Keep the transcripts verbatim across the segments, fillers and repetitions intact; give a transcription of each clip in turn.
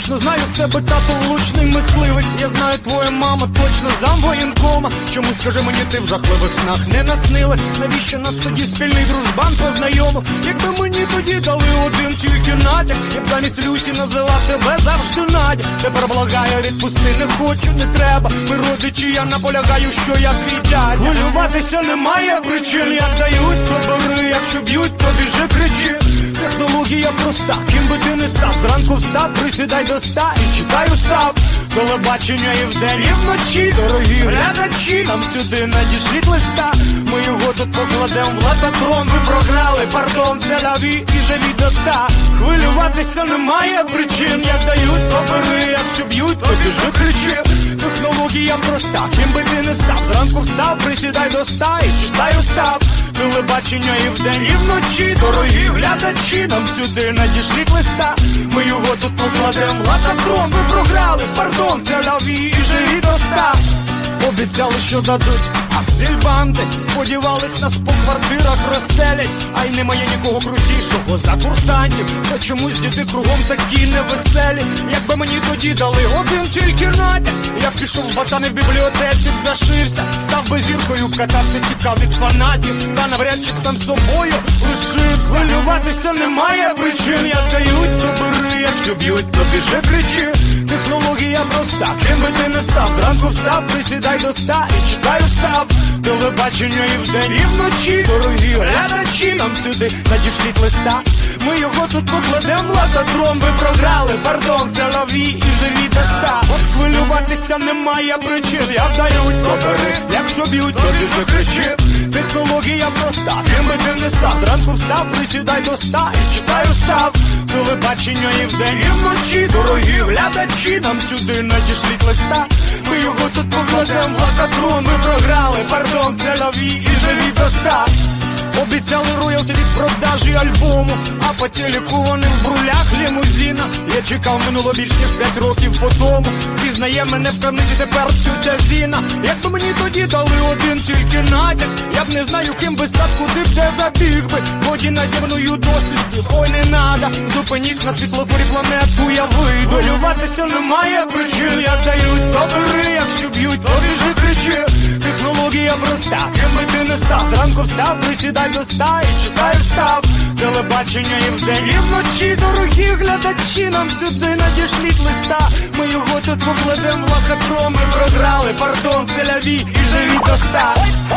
точно знаю, в тебе тато влучний мисливець. Я знаю, твоя мама точно замвоєнкома. Чому, скажи мені, ти в жахливих снах не наснилась? Навіщо нас тоді спільний дружбан познайомив? Якби мені тоді дали один тільки натяк, я б замість Люсі називав тебе завжди Надя. Тепер благаю, відпусти, не хочу, не треба. Ми родичі, я наполягаю, що я твій дядя. Хвилюватися немає причин, як дають, то бери, якщо б'ють, то біжи, кричи. Технологія проста, ким би ти не став. Зранку встав, присідай до ста і читай устав. Телебачення і вдень, і вночі. Дорогі глядачі, нам сюди надішліть листа. Ми його тут покладем в лататрон. Ви програли, пардон, це лаві і живі до ста. Хвилюватися немає причин, як дають, то бери, якщо б'ють, то біжи, кричи. Технологія проста, ким би ти не став. Зранку встав, присідай до ста і читай устав. Телебачення і вдень, і вночі. Дорогі глядачі, нам сюди надішліть листа. Ми його тут покладем в лататрон. Ви програли, пардон, це лаві і живі до ста. Обіцяли, що дадуть аксельбанди. Сподівались, нас по квартирах розселять. А й немає нікого крутішого за курсантів. Та чомусь діти кругом такі невеселі. Якби мені тоді дали один тільки натяк, я пішов в ботани в бібліотеці, зашився. Став би зіркою, катався, тікав від фанатів. Та навряд чи сам собою лишив. Хвилюватися немає причин, як дають, то бери, якщо б'ють, то біжи, кричи. Технологія проста, ким би ти не став. Зранку встав, присідай до ста і читай устав. Телебачення і вдень, і вночі. Дорогі глядачі, нам сюди надішліть листа. Ми його тут покладем в лататрон. Ви програли, пардон, це лаві і живі до ста. Хвилюватися немає причин, як дають, то бери, якщо б'ють, то біжи, кричи. Технологія проста, ким би ти не став. Зранку встав, присідай до ста і читай устав. Телебачення і вдень, і вночі. Дорогі глядачі, нам сюди надішліть листа. Ми його тут покладем в лататрон. Ви програли, пардон, це лаві і живі до ста. Обіцяли роялті від продажі альбому, а по телеку вони в брулях лімузіна. Я чекав, минуло більш ніж п'ять років по тому. Впізнає мене в крамниці тепер тютя Зіна. Якби мені тоді дали один тільки натяк, я б не знаю, ким би став, куди б де забіг би. Воді надівною дослідів, ой, не надо. Зупиніть на світлофорі планету, я вийду. Хвилюватися немає причин, як дають, то бери, якщо б'ють, то біжи, кричи. Технологія проста, ким би ти не став. Зранку встав, присідай до ста і читай устав. Телебачення і вдень, і вночі. Дорогі глядачі, нам сюди надішліть листа. Ми його тут покладем в лататрон. Ми програли, пардон, це лаві і живі до ста.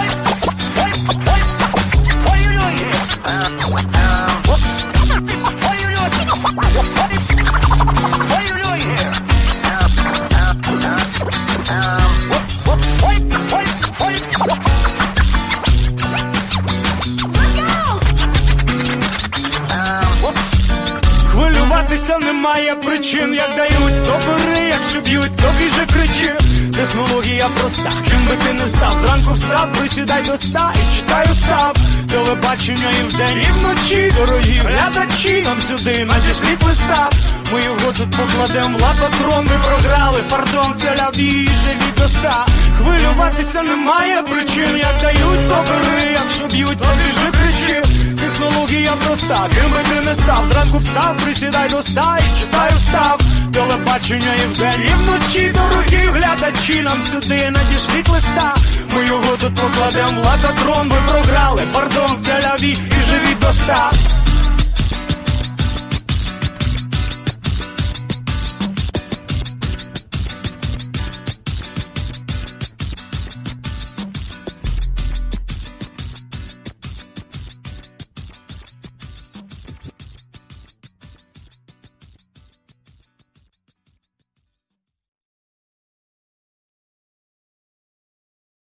Хвилюватися немає причин, як дають, то бери, якщо б'ють, то біжи, кричи. Технологія проста, ким би ти не став. Зранку встав, присідай до ста і читай устав. Телебачення і вдень, і вночі. Дорогі глядачі, нам сюди надішліть листа. Ми його тут покладем в лататрон. Ви програли, пардон, це лаві і живі до ста. Хвилюватися немає причин, як дають, то бери, якщо б'ють, то біжи, кричи. Технологія проста, ким би ти не став. Зранку встав, присідай до ста і читай устав. Телебачення і вдень, і вночі. Дорогі глядачі, нам сюди надішліть листа. Ми його тут покладем в лататрон. Ви програли, пардон, це лаві і живі до ста.